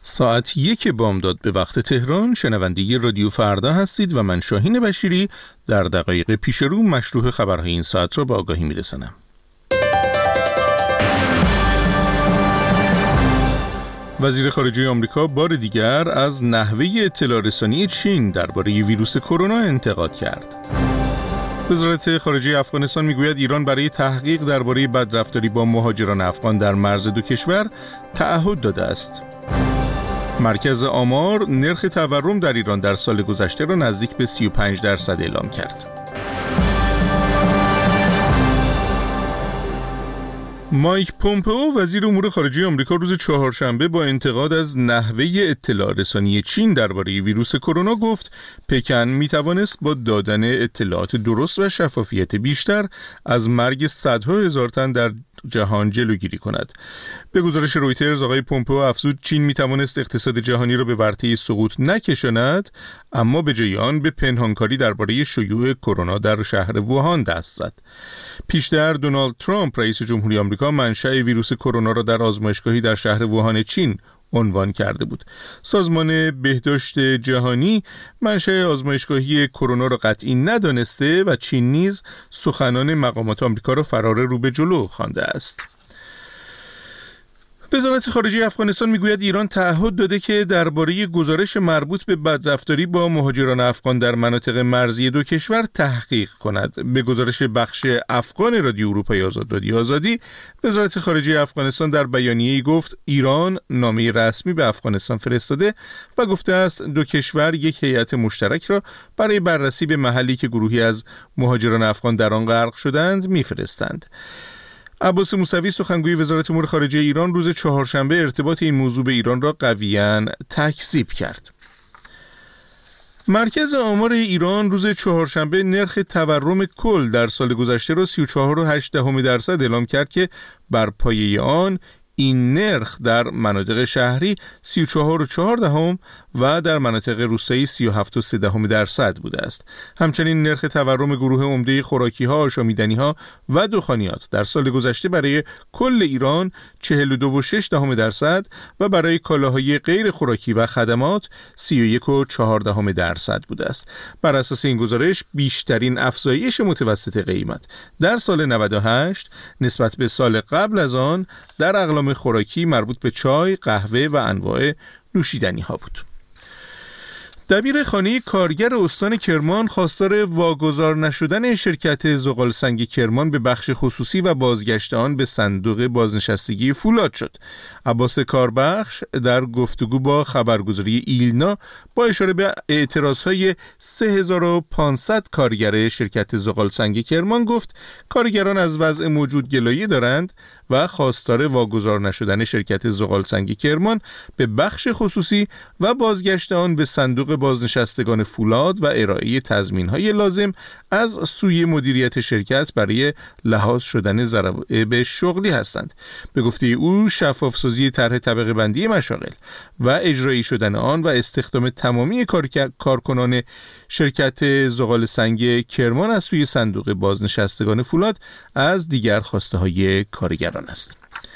ساعت 1 بامداد به وقت تهران شنونده رادیو فردا هستید و من شاهین بشیری در دقایق پیش رو مشروح خبرهای این ساعت را به آگاهی میرسانم. وزیر خارجه آمریکا بار دیگر از نحوه اطلاع رسانی چین درباره ویروس کرونا انتقاد کرد. وزارت خارجه افغانستان میگوید ایران برای تحقیق درباره بدرفتاری با مهاجران افغان در مرز دو کشور تعهد داده است. مرکز آمار نرخ تورم در ایران در سال گذشته را نزدیک به 35% اعلام کرد. مایک پومپئو وزیر امور خارجه آمریکا روز چهارشنبه با انتقاد از نحوه اطلاع رسانی چین درباره ویروس کرونا گفت پکن میتوانست با دادن اطلاعات درست و شفافیت بیشتر از مرگ صدها هزار تن در جهان جلوگیری کند. به گزارش رویترز آقای پومپئو افزود چین میتوانست اقتصاد جهانی را به ورطه سقوط نکشاند، اما به جای آن به پنهانکاری درباره شیوع کرونا در شهر ووهان دست زد. پیشتر دونالد ترامپ رئیس جمهوری آمریکا منشأ ویروس کرونا را در آزمایشگاهی در شهر ووهان چین عنوان کرده بود. سازمان بهداشت جهانی منشأ آزمایشگاهی کرونا را قطعی ندانسته و چین نیز سخنان مقامات آمریکا را فرار رو به جلو خوانده است. وزارت خارجه افغانستان میگوید ایران تعهد داده که درباره گزارش مربوط به بدرفتاری با مهاجران افغان در مناطق مرزی دو کشور تحقیق کند. به گزارش بخش افغان رادیو اروپای آزاد رادیو آزادی، وزارت خارجه افغانستان در بیانیه‌ای گفت ایران نامه رسمی به افغانستان فرستاده و گفته است دو کشور یک هیئت مشترک را برای بررسی به محلی که گروهی از مهاجران افغان در آن غرق شدند میفرستند. عباس موسوی سخنگوی وزارت امور خارجه ایران روز چهارشنبه ارتباط این موضوع به ایران را قویاً تکذیب کرد. مرکز آمار ایران روز چهارشنبه نرخ تورم کل در سال گذشته را 34.8% اعلام کرد که بر پایه آن این نرخ در مناطق شهری 34.4% و در مناطق روستایی 37.3% بوده است. همچنین نرخ تورم گروه عمده خوراکی‌ها، آشامیدنی‌ها و دخانیات در سال گذشته برای کل ایران 42.6% و برای کالاهای غیر خوراکی و خدمات 31.4% بوده است. بر اساس این گزارش بیشترین افزایش متوسط قیمت در سال 98 نسبت به سال قبل از آن در اقلام خوراکی مربوط به چای، قهوه و انواع نوشیدنی ها بود. دبیر خانه کارگر استان کرمان خواستار واگذار نشدن شرکت زغالسنگ کرمان به بخش خصوصی و بازگشت آن به صندوق بازنشستگی فولاد شد. عباس کاربخش در گفتگو با خبرگزاری ایلنا با اشاره به اعتراضهای 3500 کارگر شرکت زغالسنگ کرمان گفت کارگران از وضع موجود گلایه دارند و خواستار واگذار نشدن شرکت زغالسنگ کرمان به بخش خصوصی و بازگشت آن به صندوق بازنشستگان فولاد و ارائه تضمین‌های لازم از سوی مدیریت شرکت برای لحاظ شدن ضرایب شغلی هستند. به گفته او شفاف‌سازی طرح طبقه بندی مشاغل و اجرایی شدن آن و استخدام تمامی کارکنان شرکت زغالسنگ کرمان از سوی صندوق بازنشستگان فولاد از دیگر خواسته‌های کارگران است.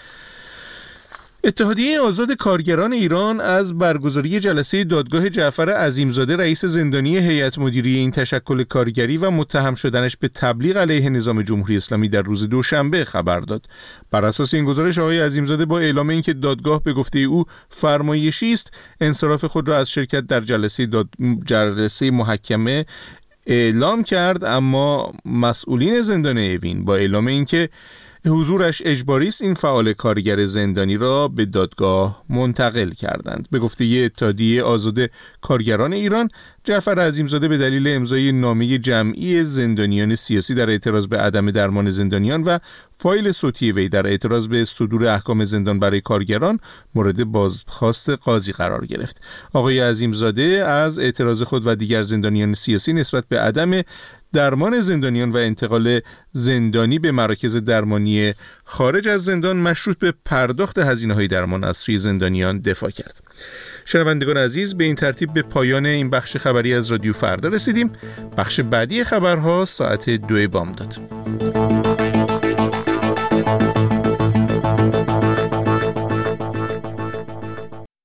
اتحادیه آزاد کارگران ایران از برگزاری جلسه دادگاه جعفر عظیمزاده رئیس زندانی هیئت مدیره این تشکل کارگری و متهم شدنش به تبلیغ علیه نظام جمهوری اسلامی در روز دوشنبه خبر داد. بر اساس این گزارش آقای عظیمزاده با اعلام اینکه دادگاه به گفته او فرمایشی است انصراف خود را از شرکت در جلسه محکمه اعلام کرد، اما مسئولین زندان اوین با اعلام اینکه حضورش اجباری است این فعال کارگر زندانی را به دادگاه منتقل کردند. به گفته اتحادیه آزاد کارگران ایران، جعفر عظیمزاده به دلیل امضای نامه جمعی زندانیان سیاسی در اعتراض به عدم درمان زندانیان و فایل صوتی وی در اعتراض به صدور احکام زندان برای کارگران مورد بازخواست قاضی قرار گرفت. آقای عظیمزاده از اعتراض خود و دیگر زندانیان سیاسی نسبت به عدم درمان زندانیان و انتقال زندانی به مراکز درمانی خارج از زندان مشروط به پرداخت هزینه‌های درمان از سوی زندانیان دفاع کرد. شنوندگان عزیز، به این ترتیب به پایان این بخش خبری از رادیو فردا رسیدیم. بخش بعدی خبرها ساعت 2 بامداد.